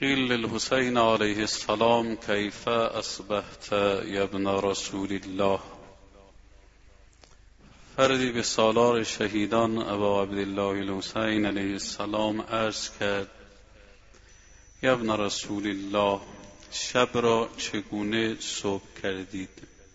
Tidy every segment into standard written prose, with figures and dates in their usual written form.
قیل للحسین علیه السلام کیف اصبحت یا ابن رسول الله. فردی به سالار شهیدان ابا عبدالله الحسین علیه السلام عرض کرد: یا ابن رسول الله، شب را چگونه صبح کردید؟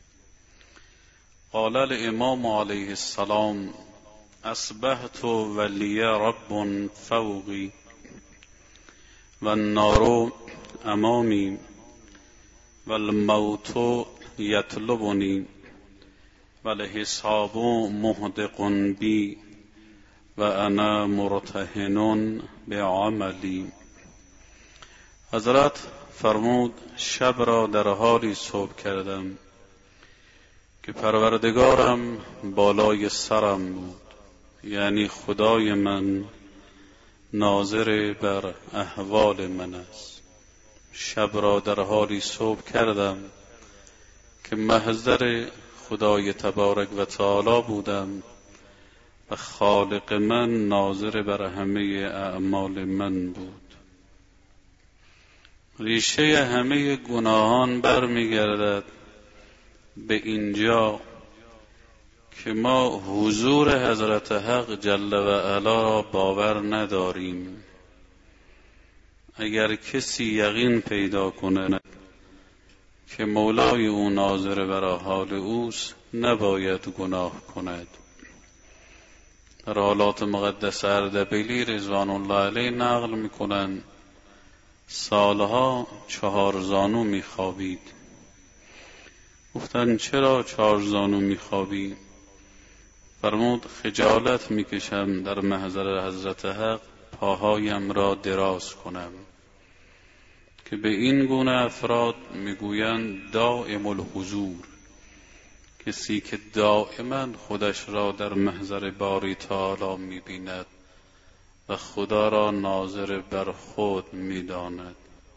قال الامام علیه السلام: اصبحت ولی رب فوقی و النار امامی و الموت یطلبنی و الحساب محدق بی و انا مرتهن بعملی. حضرت فرمود: شب را در حالی صبح کردم که پروردگارم بالای سرم بود، یعنی خدای من ناظر بر احوال من است. شب را در حالی صبح کردم که محضر خدای تبارک و تعالی بودم و خالق من ناظر بر همه اعمال من بود. ریشه همه گناهان برمیگردد به اینجا که ما حضور حضرت حق جل و علا را باور نداریم. اگر کسی یقین پیدا کنه که مولای او ناظر بر حال اوست، نباید گناه کند. در حالات مقدس اردبیلی رضوان الله علیه نقل میکنن سالها 4 زانو میخوابید. گفتن چرا 4 زانو میخوابی؟ فرمود خجالت میکشم در محضر حضرت حق پاهایم را دراز کنم، که به این گونه افراد میگویند دائم الحضور، کسی که دائما خودش را در محضر باری تعالی میبیند و خدا را ناظر بر خود میداند.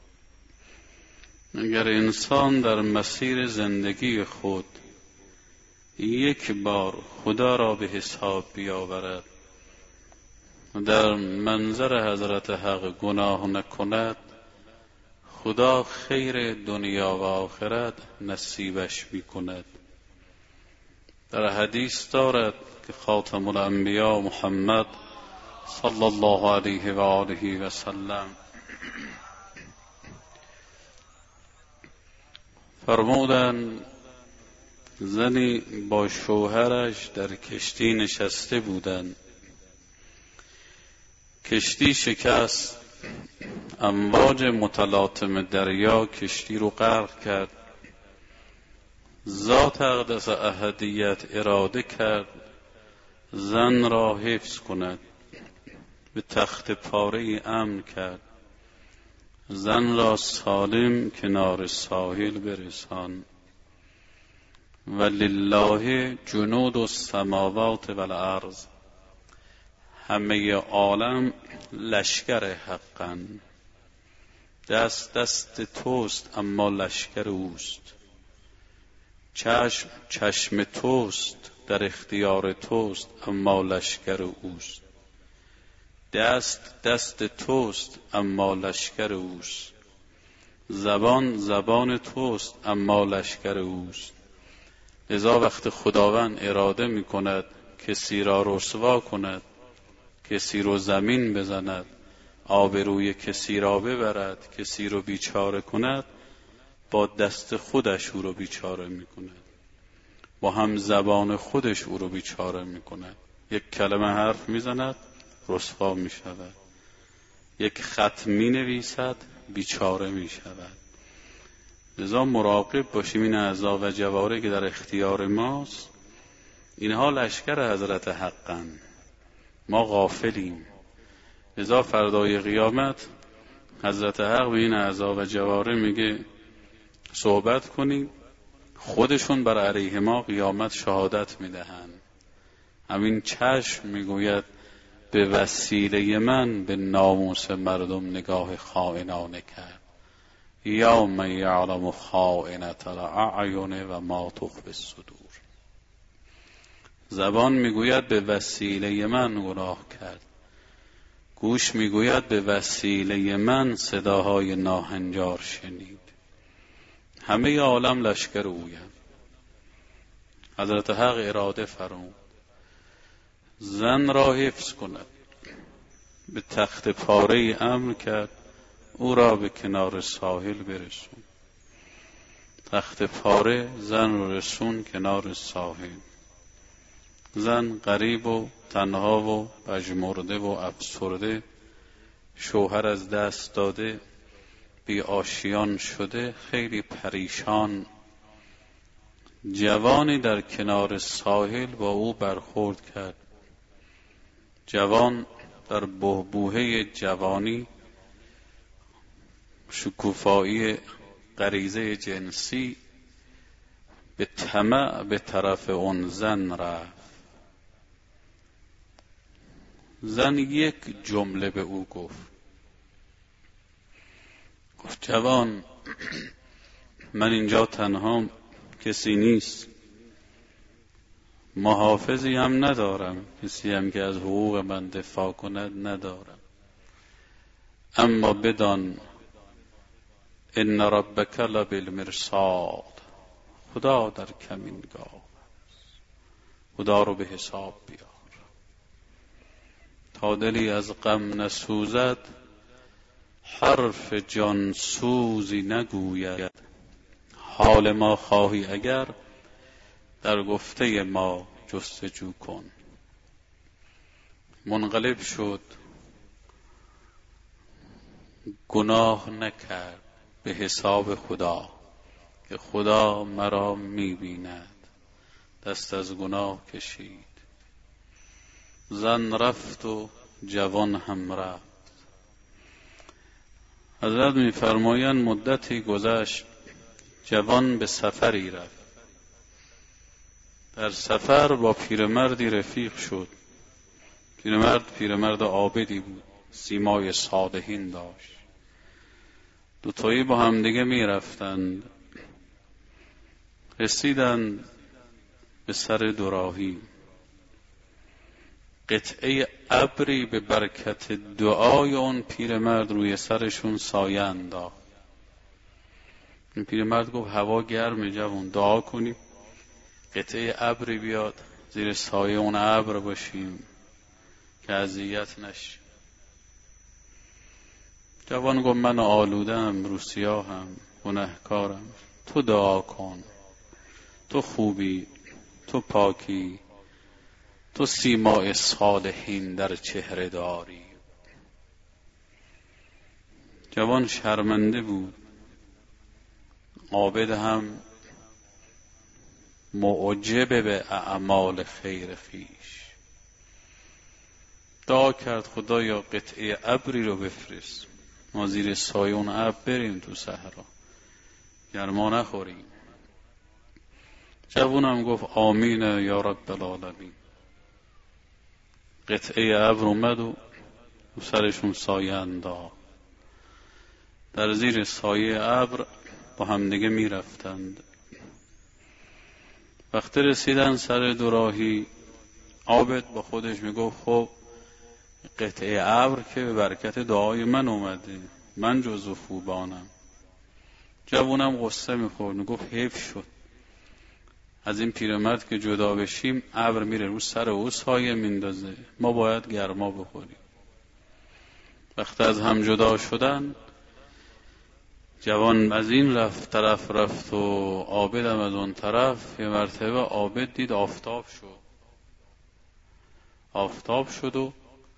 اگر انسان در مسیر زندگی خود یک بار خدا را به حساب بیاورد و در منظر حضرت حق گناه نکند، خدا خیر دنیا و آخرت نصیبش میکند. در حدیث دارد که خاتم الانبیا محمد صلی الله علیه و آله و سلم فرمودند زنی با شوهرش در کشتی نشسته بودند. کشتی شکست، امواج متلاطم دریا کشتی رو غرق کرد. ذات اقدس احدیت اراده کرد زن را حفظ کند، به تخت پاره امن کرد، زن را سالم کنار ساحل برسان. ولله جنود السماوات والارض، همه عالم لشکر حقاً. دست توست اما لشکر اوست. چشم توست در اختیار توست اما لشکر اوست. دست توست اما لشکر اوست. زبان توست اما لشکر اوست. لذا وقت خداوند اراده می کند کسی را رسوا کند، کسی رو زمین بزند، آبروی کسی را ببرد، کسی رو بیچاره کند، با دست خودش او رو بیچاره می کند، با هم زبان خودش او رو بیچاره می کند. یک کلمه حرف می زند رسوا می شود، یک خط می نویسد بیچاره می شود. لذا مراقب باشیم این اعضا و جواره که در اختیار ماست، اینها لشکر حضرت حقاً، ما غافلیم. لذا فردای قیامت حضرت حق به این اعضا و جواره میگه صحبت کنیم، خودشون بر علیه ما قیامت شهادت میدهند. همین چشم میگوید به وسیله من به ناموس مردم نگاه خائنانه کرد. یوم یعلم خائنة الاعین و ما تخفی الصدور. زبان میگوید به وسیله من گناه کرد. گوش میگوید به وسیله من صداهای ناهنجار شنید. همه عالم لشکر اویم. حضرت حق اراده فرمود زن را حفظ کند. به تخت پاره امر کرد او را به کنار ساحل برسون. تخت پاره زن را رسون کنار ساحل. زن غریب و تنها و پژمرده و افسرده، شوهر از دست داده، بی آشیان شده، خیلی پریشان. جوانی در کنار ساحل با او برخورد کرد. جوان در بحبوحه جوانی، شکوفایی غریزه جنسی، به طمع به طرف اون زن رفت. زن یک جمله به او گفت جوان من اینجا تنهام، کسی نیست، محافظی هم ندارم، کسی هم که از حقوق من دفاع کند ندارم. اما بدان ان ربک لبالمرصاد، خدا در کمینگاه، خدا رو به حساب بیار. تا دلی از غم نسوزد، حرف جان سوزی نگوید. حال ما خواهی اگر، در گفته ما جستجو کن. منقلب شد، گناه نکرد به حساب خدا که خدا مرا می‌بیند. دست از گناه کشید. زن رفت و جوان هم رفت. حضرت می‌فرمایند مدتی گذشت، جوان به سفری رفت. در سفر با پیرمردی رفیق شد. پیرمرد عابدی بود، سیمای صالحین داشت. دوتایی با همدیگه می رفتند. رسیدند به سر دوراهی. قطعه ابری به برکت دعای اون پیرمرد روی سرشون سایه انداخت. این پیرمرد گفت هوا گرمه جوان، دعا کنیم قطعه ابری بیاد زیر سایه اون ابر باشیم که اذیت نشیم. جوان گفت من آلودم، روسیاهم، گناهکارم، تو دعا کن، تو خوبی، تو پاکی، تو سیمای صالحین در چهره داری. جوان شرمنده بود، عابد هم معجب به اعمال خیر خیش. دعا کرد خدایا قطعه ابری رو بفرست، ما زیر سایه اون ابر بریم تو صحرا، گرما نخوریم. جوانم گفت آمین یا رب العالمین. قطعه ابر اومد و سرشون سایه انداخت. در زیر سایه ابر با همدیگه می رفتند. وقتی رسیدن سر دوراهی، عابد با خودش می گفت خب قطعه ابر که به برکت دعای من اومده، من جزو خوبانم. جوانم غصه می خورد، می گفت حیف شد از این پیرمرد که جدا بشیم، ابر میره رو سر او سایه میندازه، ما باید گرما بخوریم. وقتی از هم جدا شدن، جوان از این طرف رفت و عابدم از اون طرف. یه مرتبه عابد دید آفتاب شد و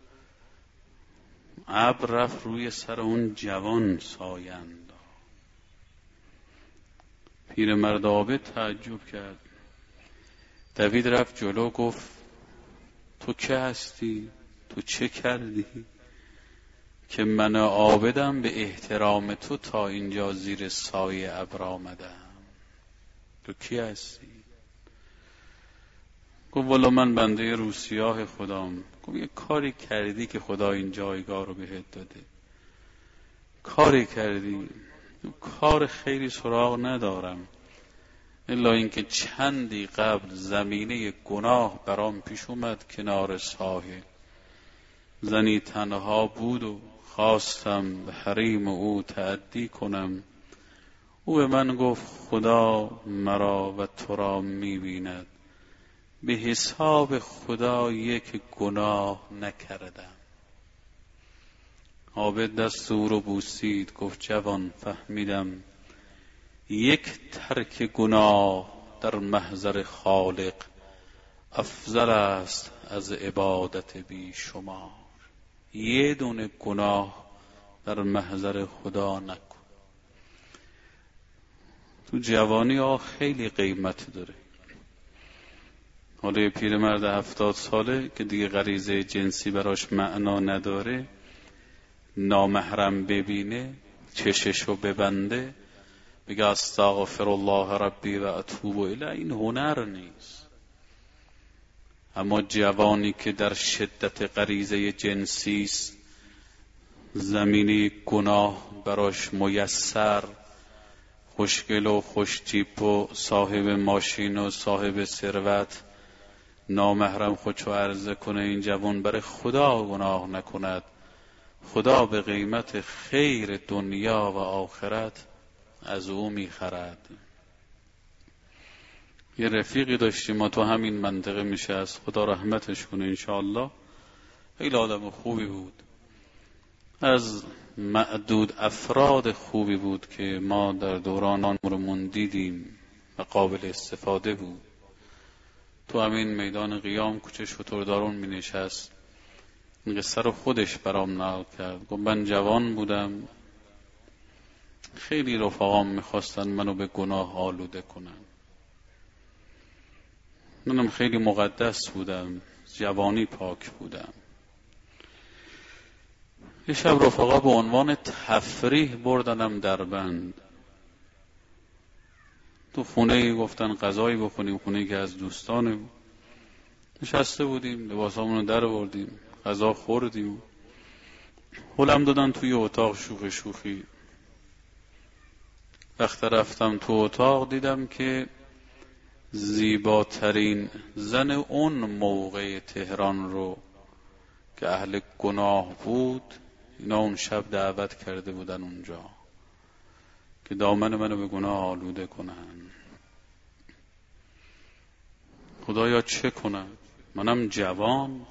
ابر رفت روی سر اون جوان سایه انداخت. پیرمرد عابد تعجب کرد، دوید رفت جلو، گفت تو که هستی؟ تو چه کردی که من عابدم به احترام تو تا اینجا زیر سایه ابر آمدم؟ تو کی هستی؟ گفت والا من بنده روسیاه خدام. گفت یه کاری کردی که خدا این جایگاه رو بهت داده، کاری کردی؟ کار خیری سراغ ندارم الا اینکه چندی قبل زمینه گناه برام پیش اومد کنار ساحل. زنی تنها بود و خواستم به حریم او تعدی کنم. او به من گفت خدا مرا و تو را می‌بیند، به حساب خدا یک گناه نکردم. عابد دست او رو بوسید، گفت جوان فهمیدم یک ترک گناه در محضر خالق افضل است از عبادت بی شمار. یه دونه گناه در محضر خدا نکن. تو جوانی ها خیلی قیمت داره. حالا یه پیرمرد 70 ساله که دیگه غریزه جنسی براش معنا نداره، نامحرم ببینه چششو ببنده بگه استغفر الله ربی و اتوب الیه، این هنر نیست. اما جوانی که در شدت غریزه جنسی است، زمینی گناه براش میسر، خوشگل و خوشتیپ و صاحب ماشین و صاحب ثروت، نامحرم خودشو عرضه کنه، این جوان برای خدا گناه نکند، خدا به قیمت خیر دنیا و آخرت از او میخرد. یه رفیقی داشتیم ما تو همین منطقه میشه، از خدا رحمتش کنه انشاءالله، خیلی آدم خوبی بود، از معدود افراد خوبی بود که ما در دوران عمرمون دیدیم و قابل استفاده بود. تو همین میدان قیام کوچه شتردارون می نشست، این قصه رو خودش برام نقل کرد. گفت من جوان بودم، خیلی رفقام میخواستن منو به گناه آلوده کنن، منم خیلی مقدس بودم، جوانی پاک بودم. یه شب رفقا به عنوان تفریح بردنم در بند، تو خونه گفتن غذایی بخونیم، خونه که از دوستانه بود. نشسته بودیم، لباسامونو در آوردیم، غذا خوردیم، هلم دادن توی اتاق شوخی شوخی. وقت رفتم تو اتاق دیدم که زیباترین زن اون موقع تهران رو که اهل گناه بود، اینا اون شب دعوت کرده بودن اونجا که دامن منو به گناه آلوده کنن. خدایا چه کنم؟ منم جوان،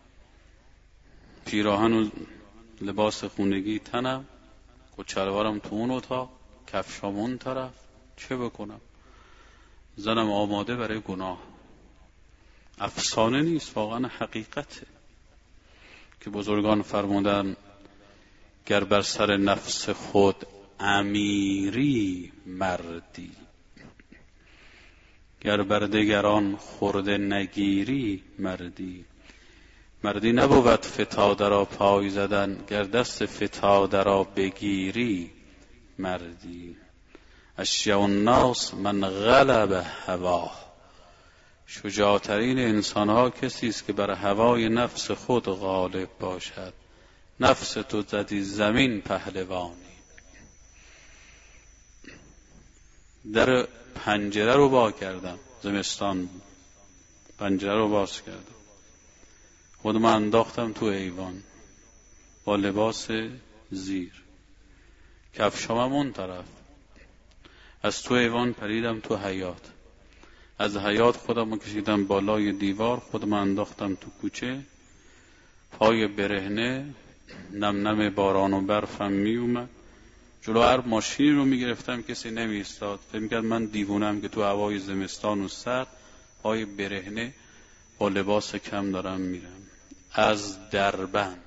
پیراهن و لباس خونگی تنم، کچلوارم تو اون اتاق، کفشام اون طرف، چه بکنم؟ زنم آماده برای گناه. افسانه نیست، واقعا حقیقته که بزرگان فرمودن گر بر سر نفس خود امیری مردی، گر بر دگران خورده نگیری مردی. مردی نبود فتاده را پای زدن، گر دست فتاده را بگیری مردی. اشجع الناس من غلب هواه، شجاعترین انسانها کسی است که بر هوای نفس خود غالب باشد. نفس تو زدی زمین پهلوانی. در پنجره رو وا کردم، زمستان بود، پنجره رو باز کردم، خودم انداختم تو ایوان با لباس زیر، کفشامم اون طرف، از تو ایوان پریدم تو حیاط، از حیاط خودم رو کشیدم بالای دیوار، خودم انداختم تو کوچه، پای برهنه، نم نم باران و برفم می اومد، جلو هر ماشینی رو می گرفتم کسی نمی ایستاد، فکر می‌کرد من دیوونم که تو هوای زمستان و سرد پای برهنه با لباس کم دارم میرم. از دربند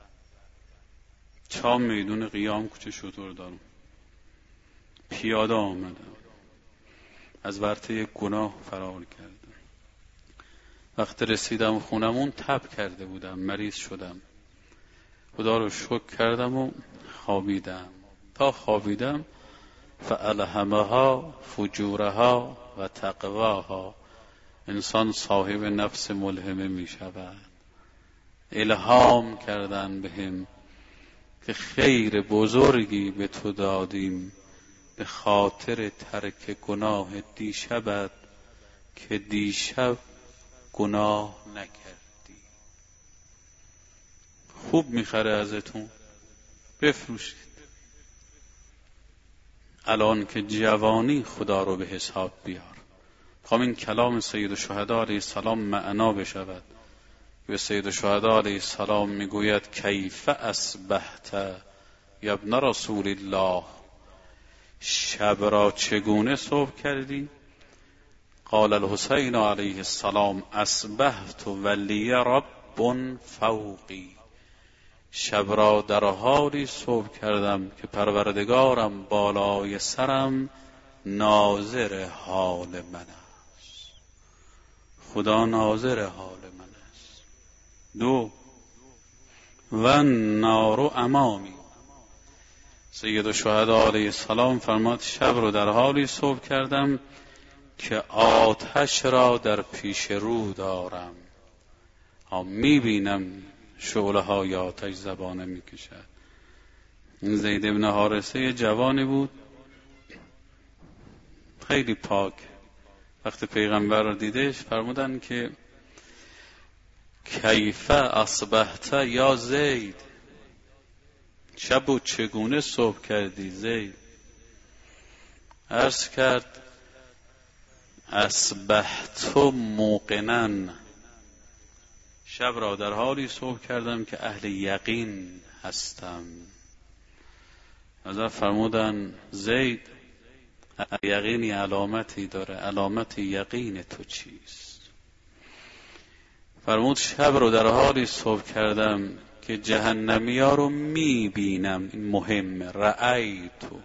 چام میدون قیام کوچه شتردارون پیاده آمدم، از ورطه گناه فرار کردم. وقت رسیدم خونمون تب کرده بودم، مریض شدم، خدا رو شکر کردم و خوابیدم. تا خوابیدم فالهمها فجورها و تقواها، انسان صاحب نفس ملهمه می شود. الهام کردن بهم که خیر بزرگی به تو دادیم به خاطر ترک گناه دیشبت که دیشب گناه نکردی. خوب میخره ازتون، بفروشید. الان که جوانی خدا رو به حساب بیار. میخوام این کلام سید الشهدا علیه السلام معنا بشود. به سید الشهدا علیه السلام میگوید کیف اصبحت یا ابن رسول الله، شب را چگونه صبح کردی؟ قال الحسین علیه السلام اصبحت ولی رب فوقی، شب را در حالی صبح کردم که پروردگارم بالای سرم ناظر حال من است. خدا ناظر حال من است. 2 و النار امامی، سید الشهدا علیه السلام فرماد شب رو در حالی صبح کردم که آتش را در پیش رو دارم، میبینم شعله های آتش زبانه میکشد. این زید ابن حارثه جوانی بود، خیلی پاک. وقتی پیغمبر را دیدش فرمودن که کیف اصبحت یا زید، شب چگونه صبح کردی زید؟ عرض کرد اصبحت موقنا، شب را در حالی صبح کردم که اهل یقین هستم. حضرت فرمودن زید یقینی علامتی داره، علامت یقین تو چیست؟ فرمود شب رو در حالی صبح کردم که جهنمی ها رو میبینم. این مهمه، رأیتو،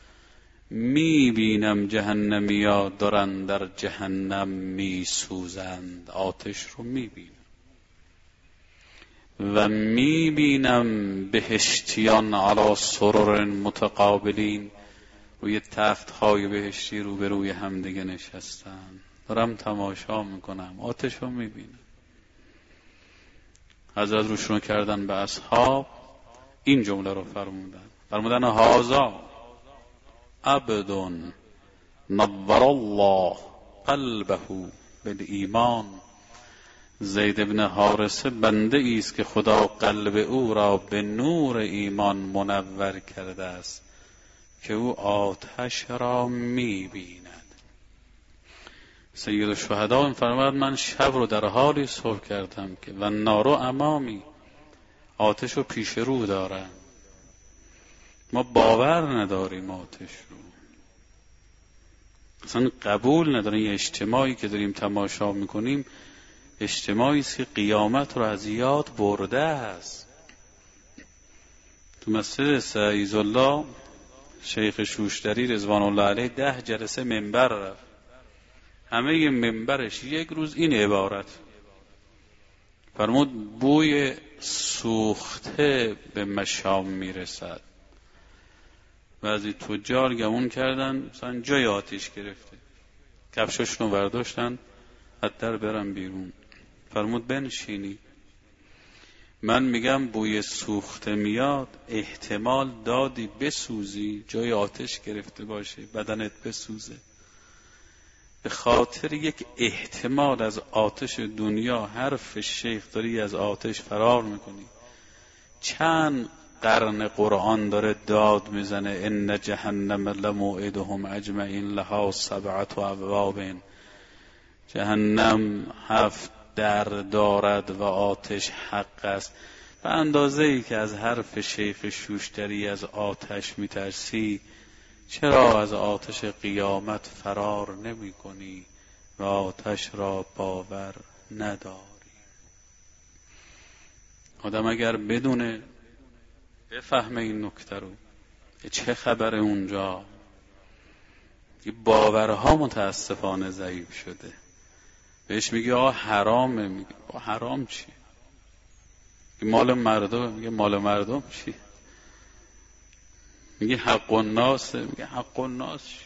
میبینم جهنمی ها دارن در جهنم میسوزند، آتش رو میبینم و میبینم بهشتیان علی سرر متقابلین، روی تخت‌های بهشتی روبروی هم دیگه نشستن، دارم تماشا میکنم، آتش رو میبینم. حضرت روشون کردن به اصحاب، این جمله رو فرمودن هازا عبد نور الله قلبه بالایمان، زید ابن حارثه بنده ای است که خدا قلب او را به نور ایمان منور کرده است که او آتش را می‌بیند. سید الشهدا فرمود من شب رو در حالی صبح کردم که و النار امامی، آتش رو پیش رو دارم. ما باور نداریم آتش رو، اصلا قبول نداریم. یه اجتماعی که داریم تماشا میکنیم اجتماعی است که قیامت رو از یاد برده است. تو مسجد سعیز الله شیخ شوشتری رضوان الله علیه 10 جلسه منبر رفت، همه منبرش یک روز این عبارت فرمود بوی سوخته به مشام میرسد. بعضی تجار گمون کردن مثلا جای آتش گرفته، کفششون رو برداشتن از در برن بیرون. فرمود بنشینی. من میگم بوی سوخته میاد، احتمال دادی بسوزی، جای آتش گرفته باشه بدنت بسوزه. به خاطر یک احتمال از آتش دنیا حرف شیخ داری از آتش فرار میکنی. چند قرن قرآن داره داد میزنه ان جهنم لموعدهم اجمعین لها 7 ابواب، جهنم 7 در دارد و آتش حق است. به اندازه ای که از حرف شیخ شوشتری از آتش میترسی، چرا از آتش قیامت فرار نمی کنی و آتش را باور نداری؟ آدم اگر بدونه، بفهمه این نکته رو، چه خبره اونجا، باورها متاسفانه ضعیف شده. بهش میگه حرامه، میگه حرام چی؟ مال مردم، میگه مال مردم چی؟ میگه حق الناس، میگه حق الناس چی؟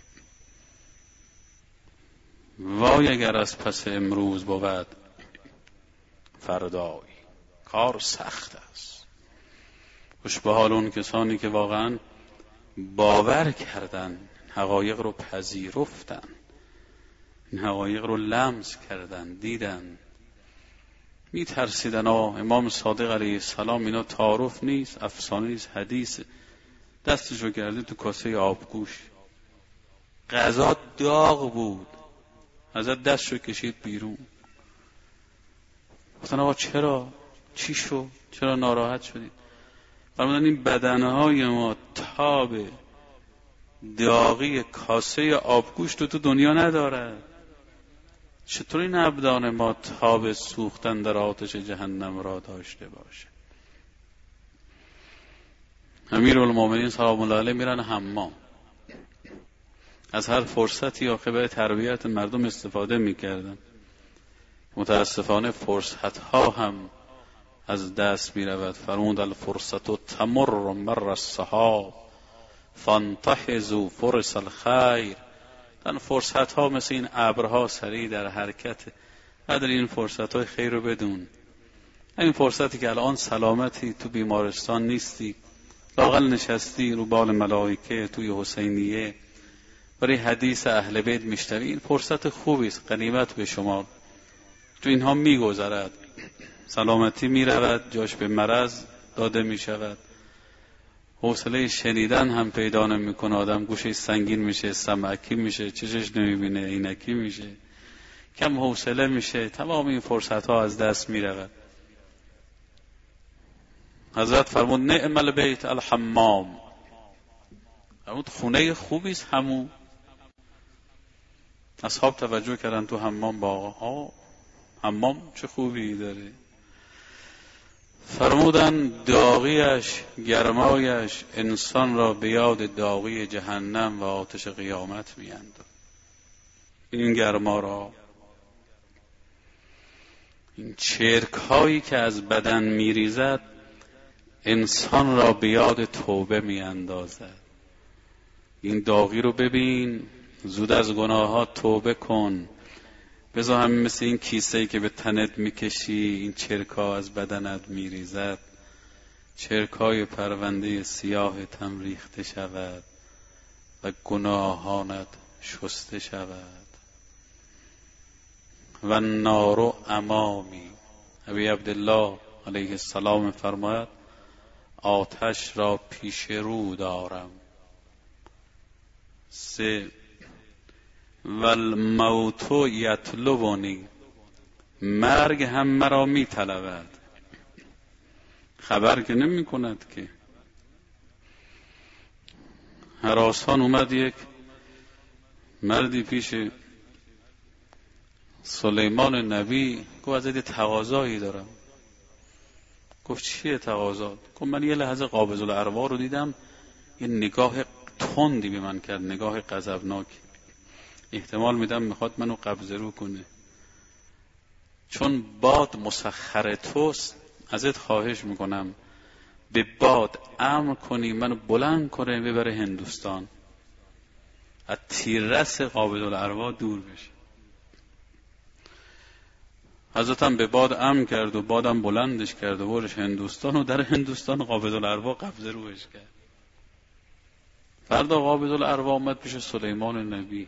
وای اگر از پس امروز بود فردایی، کار سخت است. خوش به حال اون کسانی که واقعا باور کردن، حقایق رو پذیرفتن، این حقایق رو لمس کردن، دیدن. میترسیدن امام صادق علیه السلام اینا تعارف نیست، افسانه نیست، حدیث. دستشو کرده تو کاسه آبگوش، غذا داغ بود، ازت دستشو کشید بیرون. گفتن آقا چرا؟ چی شو؟ چرا ناراحت شدید؟ فرمودن این بدنهای ما تاب داغی کاسه آبگوش تو دنیا نداره. چطور این ابدان ما تاب سوختن در آتش جهنم را داشته باشه؟ امیرالمومنین سلام الله علیه میرن حمام، از هر فرصتی آخه به تربیت مردم استفاده میکردن. متاسفانه فرصت ها هم از دست میرود. فرمود الفرصت تمر مر السحاب فانتحزوا فرص الخیر. این فرصت ها مثل این ابرها سریع در حرکت. قدر این فرصت های خیر رو بدون. این فرصتی که الان سلامتی تو بیمارستان نیستی، لااقل نشستی رو بال ملائکه توی حسینیه برای حدیث اهل بیت میشنوی، این فرصت خوبی است، غنیمت به شما. تو اینها میگذرد، سلامتی میرود، جاش به مرض داده میشود. حوصله شنیدن هم پیدا نمیکنه، آدم گوشش سنگین میشه، سمعکی میشه، چشش نمیبینه، عینکی میشه، کم حوصله میشه، تمام این فرصت ها از دست میرود. حضرت فرمود نعم البیت الحمام. فرمود خونه خوبی است حموم. اصحاب توجه کردن تو حمام، با آقا حمام چه خوبی داره. فرمودن داغیش، گرمایش انسان را به یاد داغی جهنم و آتش قیامت میاندازد. این گرما را، این چرک هایی که از بدن میریزد انسان را به یاد توبه میاندازد. این داغی رو ببین، زود از گناهات توبه کن. بذار همین مثل این کیسه‌ای که به تنت میکشی این چرکا از بدنت میریزد، چرکای پرونده سیاهت هم ریخته شود و گناهانت شسته شود. و النار امامی. ابی عبدالله علیه السلام فرماید آتش را پیش رو دارم. 3 والموت یطلبنی. مرگ هم مرا می طلبد. خبر که نمی کند که. هراسان اومد یک مردی پیش سلیمان نبی، گفت از تقاضایی دارم. گفت چیه تقاضات؟ گفت من یه لحظه قابض الارواح رو دیدم، یه نگاه تندی به من کرد، نگاه غضبناکی. احتمال میدم میخواد منو قبض رو کنه. چون باد مسخر توست، ازت خواهش میکنم به باد امر کنی منو بلند کنه ببره هندوستان، از تیررس قابض الارواح دور بشه. حضرتم به باد امر کرد و بادم بلندش کرد و برش هندوستان و در هندوستان قابض الارواح قبض روش کرد. فردا قابض الارواح اومد پیش سلیمان نبی.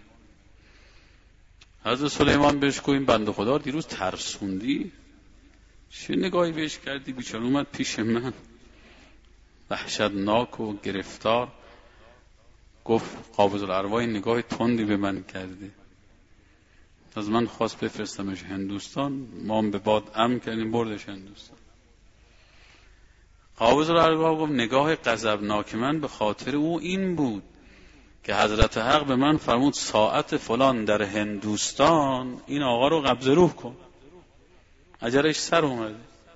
حضرت سلیمان بهش گفت این بنده خدا دیروز ترسوندی، چه نگاهی بهش کردی؟ بیچاره اومد پیش من وحشتناک و گرفتار. گفت قابض الارواح نگاه تندی به من کرده، از من خواست بفرستمش هندوستان، ما هم به باد امر کردیم بردش هندوستان. قابض الارواح گفت نگاه غضبناک من به خاطر او این بود که حضرت حق به من فرمود ساعت فلان در هندوستان این آقا رو قبض روح کن، اجرش سر اومده.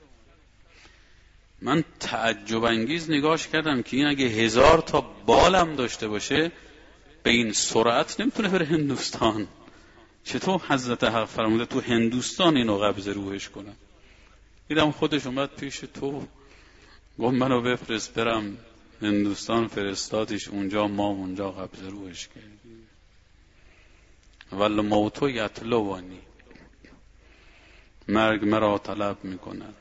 من تعجب انگیز نگاش کردم که این اگه 1000 تا بالم داشته باشه به این سرعت نمیتونه بره هندوستان. چطور حضرت حق فرموده تو هندوستان اینو قبض روحش کنم؟ دیدم خودش اومد پیش تو، گفت منو بفرست برم هندوستان. فرستادش اونجا، ما اونجا قبض روحش کردیم. والموت یطلبنی. مرگ مرا طلب میکند.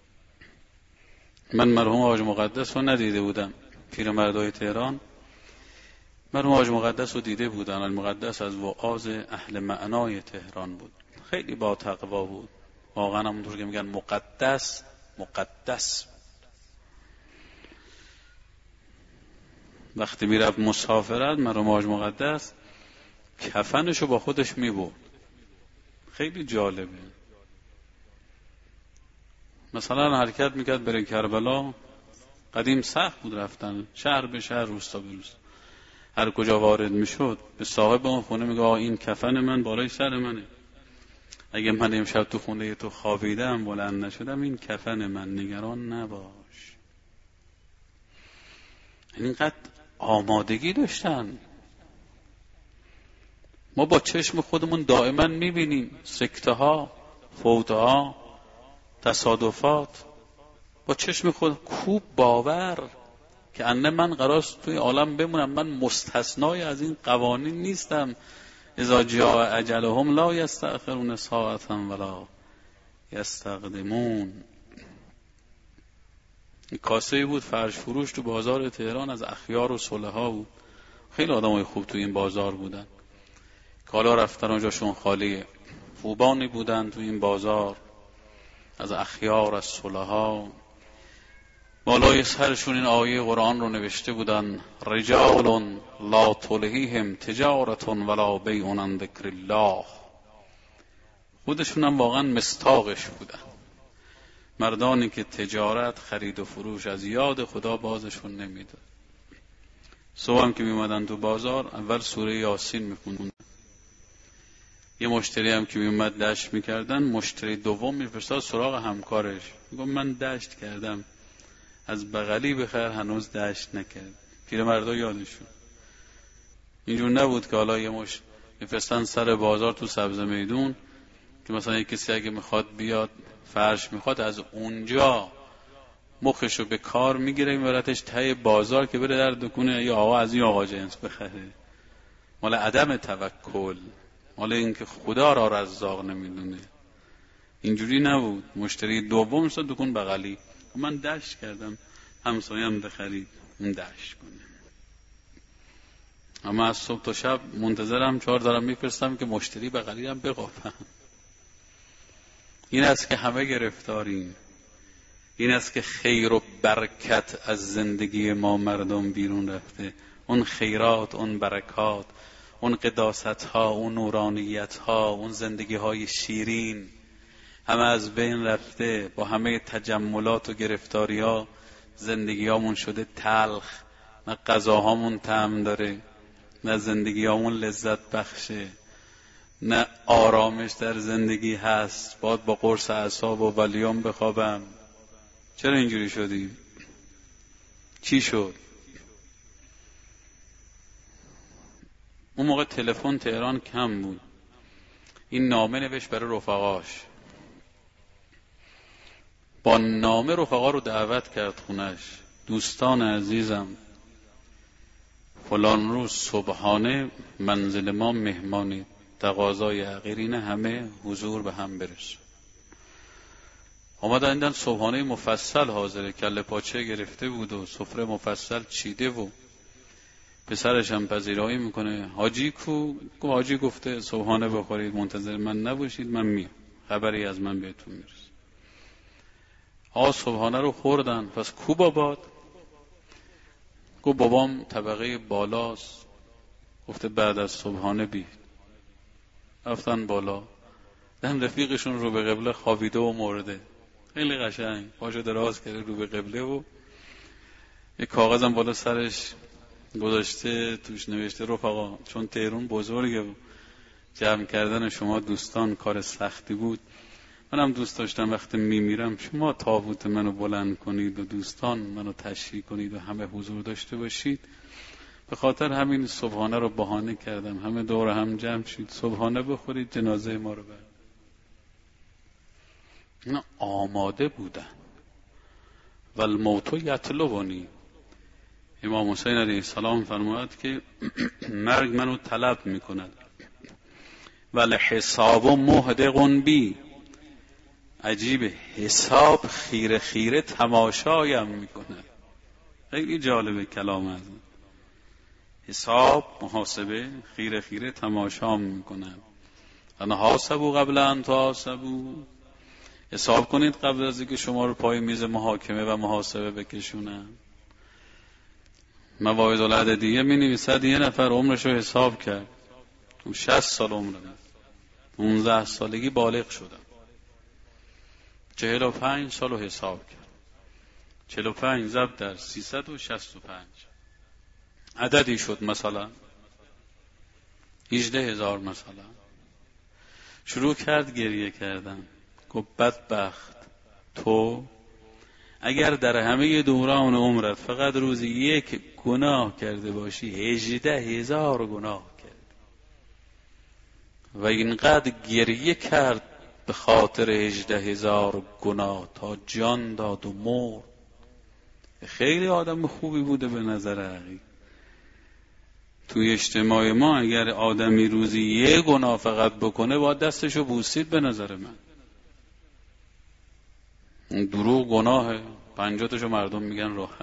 من مرحوم حاج مقدس رو ندیده بودم، پیرمردای تهران. مرحوم حاج مقدس رو دیده بودم. المقدس از وعاظ اهل معنای تهران بود، خیلی با تقوا بود، واقعا همونطور که میگن مقدس مقدس. وقتی میرفت مسافرت مراج مقدس کفنشو با خودش میبرد. خیلی جالبه. مثلا حرکت میکرد بره کربلا، قدیم سخت بود رفتن شهر به شهر، روستا به روستا، هر کجا وارد میشد به صاحب اون خونه میگه آقا این کفن من بالای سر منه، اگه من امشب تو خونه تو خوابیدم بلند نشدم این کفن من، نگران نباش. اینقدر آمادگی داشتن. ما با چشم خودمون دائما میبینیم سکته ها، فوت ها، تصادفات، با چشم خود کوب باور که انه من قراست توی عالم بمونم، من مستثنای از این قوانین نیستم. اذا جاء اجلهم لا یستأخرون ساعة ولا یستقدمون. کاسه بود فرش فروش تو بازار تهران از اخیار و صلحا بود. خیلی آدمای خوب تو این بازار بودن، کالا رفتن اونجاشون خالیه. خوبانی بودن تو این بازار، از اخیار، از صلحا. بالای سرشون این آیه قرآن رو نوشته بودن: رجال لا تلهیهم تجارت ولا بیع عن ذکر الله. خودشون هم واقعا مصداقش بودن، مردانی که تجارت، خرید و فروش از یاد خدا بازشون نمیداد. صبح هم که میومدن تو بازار اول سوره یاسین میخوندن. یه مشتری هم که میومد دشت میکردن، مشتری دوم میفرستاد سراغ همکارش، میگم من دشت کردم، از بغلی بخیر هنوز دشت نکرد. پیرمردا یادشون. اینجور نبود که حالا یه میفرستن سر بازار تو سبز میدون که مثلا یک کسی اگه میخواد بیاد فرش میخواد، از اونجا مخشو به کار میگیره میبرتش ته بازار که بره در دکونه یا آقا از این آقا جنس بخره. مال عدم توکل، مال اینکه خدا را رزاق نمیدونه. اینجوری نبود. مشتری دوم شد دکون بغلی، من دشت کردم، همسایم بخرید اون دشت کنه. اما از صبح تا شب منتظرم، چهار دارم میفرستم که مشتری بغلی هم بقاپم. این است که همه گرفتاریم. این است که خیر و برکت از زندگی ما مردم بیرون رفته. اون خیرات، اون برکات، اون قداست ها، اون نورانیت ها، اون زندگی های شیرین همه از بین رفته. با همه تجملات و گرفتاری ها زندگی هامون شده تلخ. نه غذاهامون طعم داره، نه زندگی هامون لذت بخشه، نه آرامش در زندگی هست. باید با قرص اعصاب و ولیوم بخوابم. چرا اینجوری شدیم؟ چی شد؟ اون موقع تلفن تهران کم بود. این نامه نوشت برای رفقاش، با نامه رفقا رو دعوت کرد خونش: دوستان عزیزم، فلان روز صبحانه منزل ما مهمانی، تقاضای حقیرین همه حضور به هم برسون. آمدن دیدن صبحانه مفصل حاضره، کله پاچه گرفته بود و سفره مفصل چیده و پسرش هم پذیرایی میکنه. حاجی کو؟ حاجی گفته صبحانه بخورید، منتظر من نباشید، من میام، خبری از من بهتون میرسه. صبحانه رو خوردن. پس کو بابات؟ گفت بابام طبقه بالاست. گفته بعد از صبحانه بید. رفتن بالا، دن رفیقشون رو به قبله خوابیده و مرده. خیلی قشنگ پاشو دراز کرده رو به قبله و یک کاغذم بالا سرش گذاشته، توش نوشته رفقا، چون تهران بزرگه و جمع کردن شما دوستان کار سختی بود، منم دوست داشتم وقتی میمیرم شما تابوت منو بلند کنید و دوستان منو تشییع کنید و همه حضور داشته باشید. به خاطر همین صبحانه رو بهانه کردم، همه دور هم جمع شید، صبحانه بخورید، جنازه ما رو برد. اینا آماده بودن. والموت یطلبنی. امام حسین علیه السلام فرمود که مرگ منو طلب میکند. والحساب محدق بی. عجیبه، حساب خیره خیره تماشایم میکنه. خیلی جالبه کلام از حساب، محاسبه، خیره خیره تماشام میکنه. انا حاسبو قبل ان تحاسبو. حساب کنید قبل از اینکه شما رو پای میز محاکمه و محاسبه بکشونن. مواعظ العددیه می نویسد یه نفر عمرش رو حساب کرد، 60 سال عمر داشت، 15 سالگی بالغ شدم، 45 سال رو حساب کرد، 45 ضرب در 365 عددی شد، مثلا 18,000 مثلا. شروع کرد گریه کردن، گفت بدبخت تو اگر در همه دوران عمرت فقط روزی یک گناه کرده باشی 18,000 گناه کرد و اینقدر گریه کرد به خاطر 18,000 گناه تا جان داد و مرد. خیلی آدم خوبی بوده به نظر عقیل. توی اجتماع ما اگر آدمی روزی یک گناه فقط بکنه باید دستشو بوسید به نظر من. دروغ گناهه، 50 تاشو مردم میگن راحت.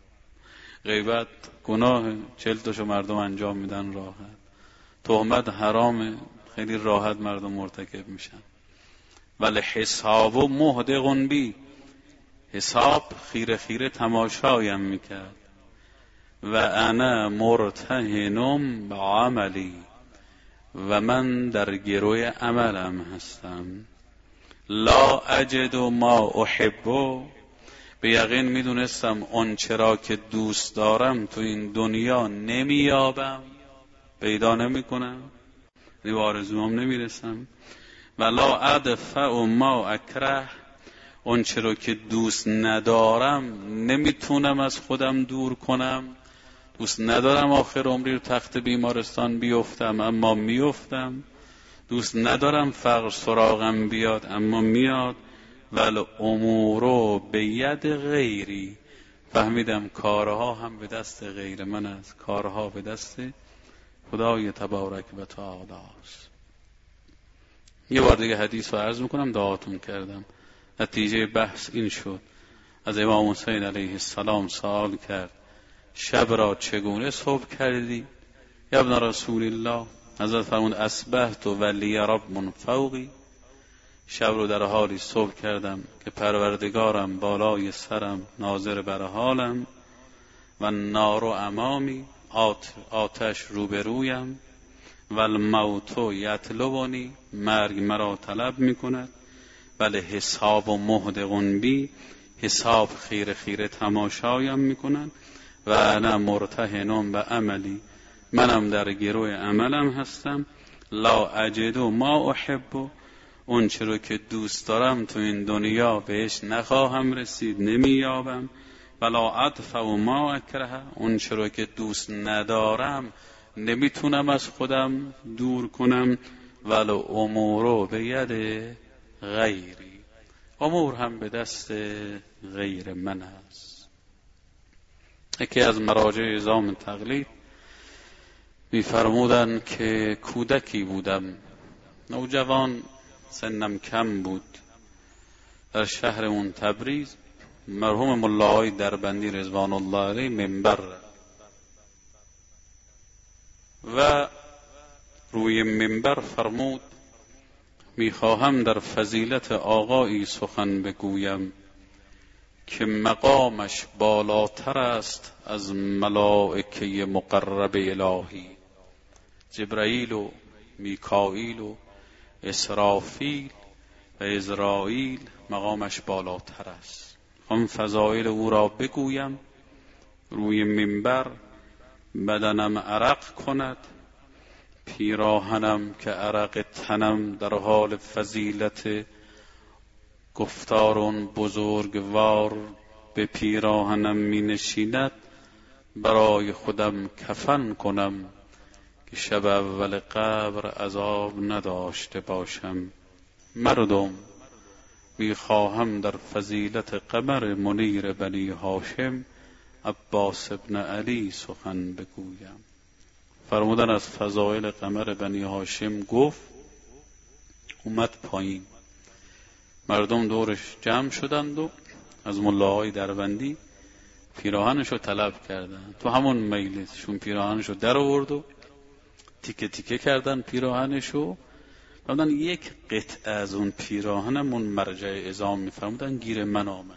غیبت گناهه، 40 تاشو مردم انجام میدن راحت. تهمت حرامه، خیلی راحت مردم مرتکب میشن. ولی حساب و محدقون بی، حساب خیره خیره تماشایم میکرد. و انا مرتهنم به عملی، و من در گروی عملم هستم. لا اجد ما احب، به یقین میدونستم اون چرا که دوست دارم تو این دنیا نمییابم، پیدا نمیکنم، به آرزوام نمیرسم. ولا ادفع ما اکره، اون چرا که دوست ندارم نمیتونم از خودم دور کنم. دوست ندارم آخر عمری رو تخت بیمارستان بیفتم، اما میفتم. دوست ندارم فقر سراغم بیاد، اما میاد. ول امور به ید غیری، فهمیدم کارها هم به دست غیر من است، کارها به دست خدای تبارک و تعالی است. یه بار دیگه حدیث رو عرض میکنم، دعاتون کردم. نتیجه بحث این شد، از امام حسین علیه السلام سوال کرد شب را چگونه صبح کردی یا ابن رسول الله؟ حضرت فرمود اصبحت ولی رب من فوقی، شب رو در حالی صبح کردم که پروردگارم بالای سرم ناظر بر حالم. و نار امامی، آتش روبرویم. و الموت یطلبنی، مرگ مرا طلب میکند. ولی حساب و محدقون بی، حساب خیره خیره تماشایم میکنن. و انا مرتهنم به عملی، منم در گروه عملم هستم. لا اجد ما احب، اون چرا که دوست دارم تو این دنیا بهش نخواهم رسید، نمییابم. ولا ادفع ما اکره، اون چرا که دوست ندارم نمیتونم از خودم دور کنم. ولی امور به ید غیری، امور هم به دست غیر من است. یکی از مراجع نظام تقلید می‌فرمودند که کودکی بودم، نوجوان، سنم کم بود، در شهرمون تبریز مرحوم ملاهای دربندی رضوان الله علیه منبر و روی منبر فرمود میخواهم در فضیلت آقایی سخن بگویم که مقامش بالاتر است از ملائکه مقرب الهی. جبرائیل و میکائیل و اسرافیل و عزرائیل مقامش بالاتر است. هم فضایل او را بگویم، روی منبر بدنم عرق کند، پیراهنم که عرق تنم در حال فضیلت گفتارون بزرگوار به پیراهنم می نشیند، برای خودم کفن کنم که شب اول قبر عذاب نداشته باشم. مردم میخواهم در فضیلت قمر منیر بنی هاشم عباس ابن علی سخن بگویم. فرمودن از فضایل قمر بنی هاشم گفت، اومد پایین، مردم دورش جمع شدند و از ملاهای دربندی پیراهنشو طلب کردن. تو همون مجلسشون پیراهنشو در آورد و تیکه تیکه کردن پیراهنشو فرمودن یک قطعه از اون پیراهنمون مرجع عظام میفرمودن گیر من آمد.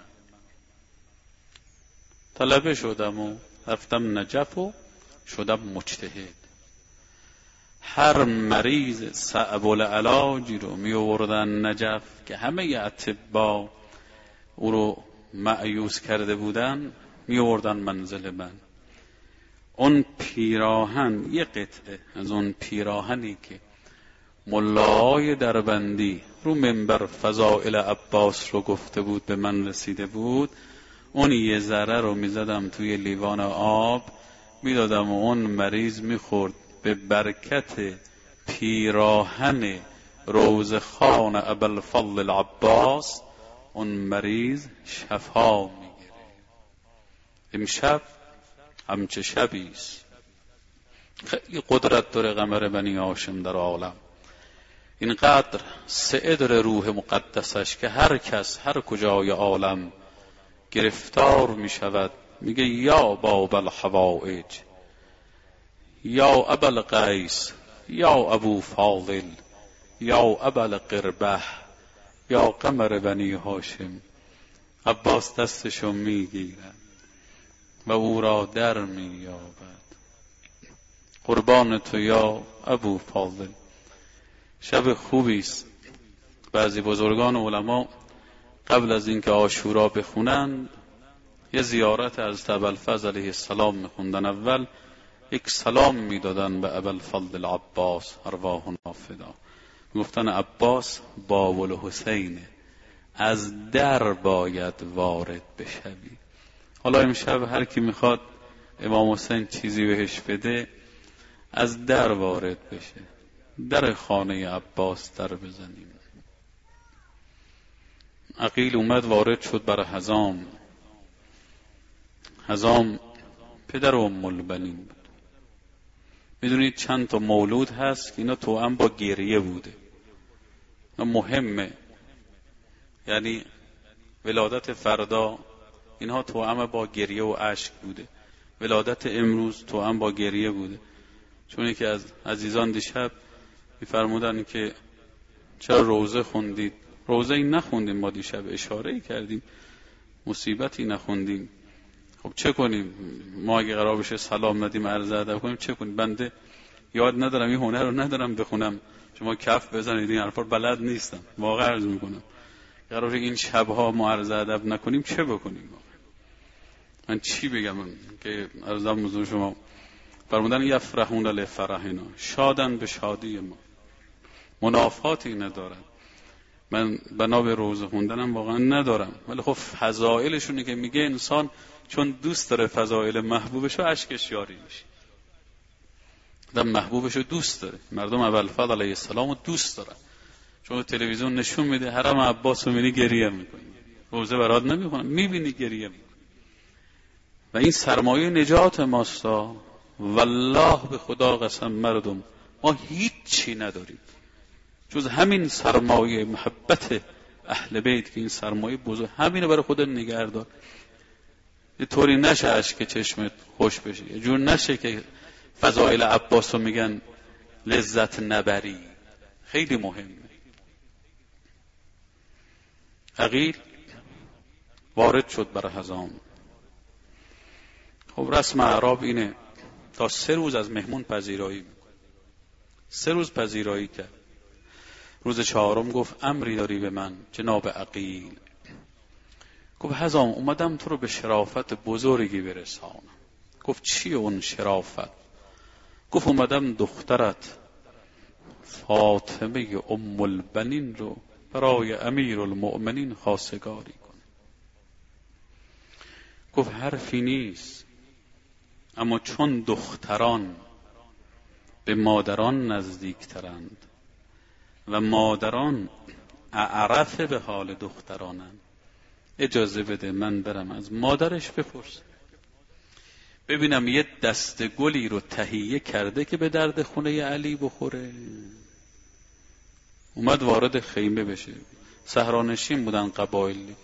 طلبه شدم و رفتم نجف و شدم مجتهد. هر مریض صعب العلاجی رو می آوردن نجف که همه اطباء او رو مأیوس کرده بودن، می آوردن منزل من. اون پیراهن، یه قطعه از اون پیراهنی که ملای دربندی رو منبر فضائل عباس رو گفته بود به من رسیده بود، اون یه ذره رو می زدم توی لیوان آب می دادم و اون مریض می خورد. به برکت پیراهن روزخان ابوالفضل العباس اون مریض شفا میگیره. امشب همچه شبیست. خیلی قدرت داره قمر بنی هاشم در عالم، اینقدر سعه داره روح مقدسش که هر کس هر کجای عالم گرفتار می شود میگه یا باب الحوائج، یا ابا القیس، یا ابو فاضل، یا ابا القربه، یا قمر بنی هاشم. عباس دستشو میگیرد و او را در مییابد. قربان تو یا ابو فاضل. شب خوبیست. بعضی بزرگان علما قبل از اینکه عاشورا بخونن یه زیارت از ابوالفضل علیه السلام میخوندن. اول یک سلام میدادن به ابوالفضل العباس ارواحنا فدا. گفتن عباس باب الحسین، از در باید وارد بشوی. حالا امشب هر کی میخواد امام حسین چیزی بهش بده از در وارد بشه، در خانه عباس در بزنیم. عقیل اومد وارد شد بر حزام. حزام پدر ام البنین بود. میدونید چند تا مولود هست که اینا توأم با گریه بوده. مهمه، یعنی ولادت فردا اینها توأم با گریه و اشک بوده، ولادت امروز توأم با گریه بوده. چون یکی از عزیزان دیشب میفرمودن که چرا روزه خوندید؟ روزه ای نخوندیم ما دیشب، اشاره ای کردیم، مصیبتی نخوندیم. خب چه کنیم؟ ما اگه قرار بشه سلام ندیم عرض ادب کنیم چه کنیم؟ بنده یاد ندارم، این هنر رو ندارم بخونم، شما کف بزنید، این حرفا بلد نیستم. واقعا عرض میکنم قراره این شبها ما عرض ادب نکنیم چه بکنیم؟ من چی بگم که عرضم حضور شما فرمودن یفرحون لفرحنا، شادن به شادی ما، منافاتی ندارن. من بنا به روزه خوندنم واقعا ندارم، ولی خب فضائلشونه که میگه انسان چون دوست داره فضائل محبوبشو اشکش جاری میشه. آدم محبوبشو دوست داره. مردم ابوالفضل علیه السلام رو دوست دارن. چون تلویزیون نشون میده حرم عباس رو میبینی گریه میکنی، روزه برات نمیخونن میبینی گریه میکنی. و این سرمایه نجات ماستا. والله به خدا قسم مردم ما هیچی نداریم جز همین سرمایه محبت اهل بیت که این سرمایه بزرگ، همینو برای خودت نگه دار. یه طوری نشه اشک چشمت خوش بشه، یه جور نشه که فضائل عباس رو میگن لذت نبری. خیلی مهمه. عقیل وارد شد بر حزام. خب رسم اعراب اینه تا 3 روز از مهمون پذیرایی میکنه. 3 روز پذیرایی کرد. روز 4 گفت امری داری به من جناب عقیل؟ گفت حزام اومدم تو رو به شرافت بزرگی برسانم. گفت چیه اون شرافت؟ گفت اومدم دخترت فاطمه ام البنین رو برای امیر المؤمنین خواستگاری کن. گفت حرفی نیست، اما چون دختران به مادران نزدیکترند و مادران اعرف به حال دخترانند، اجازه بده من برم از مادرش بپرسم ببینم یه دسته گلی رو تهیه کرده که به درد خونه علی بخوره. اومد وارد خیمه بشه. صحرانشین بودن قبایلی.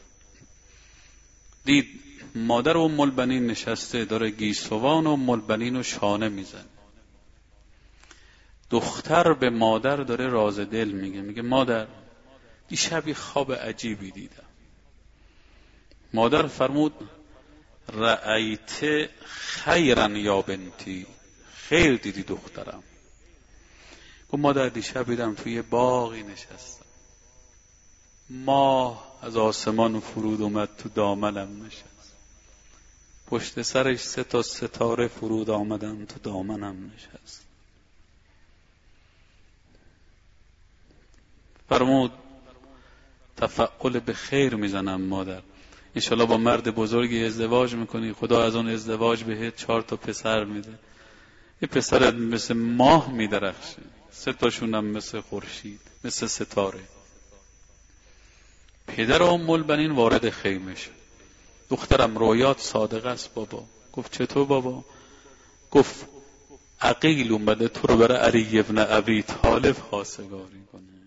دید مادر ام البنین نشسته داره گیسوان ام البنین رو شانه میزن. دختر به مادر داره راز دل میگه مادر دیشب خواب عجیبی دیدم. مادر فرمود رأیت خیرا یا بنتی، خیر دیدی دخترم. گفت مادر دیشب دیدم توی باغی نشستم، ماه از آسمان فرود اومد تو دامنم نشست، پشت سرش 3 ستاره فرود آمدن تو دامنم نشست. فرمود تفعل به خیر میزنم مادر، انشالله با مرد بزرگی ازدواج میکنی، خدا از اون ازدواج بهت 4 پسر میده، یه پسرت مثل ماه میدرخشه، 3 تاشونم مثل خورشید، مثل ستاره. پدر ام البنین وارد خیمه شد. دخترم رویات صادق است بابا. گفت چطور بابا؟ گفت عقیل اومده تو رو برای علی ابن ابی طالب خواستگاری کنه.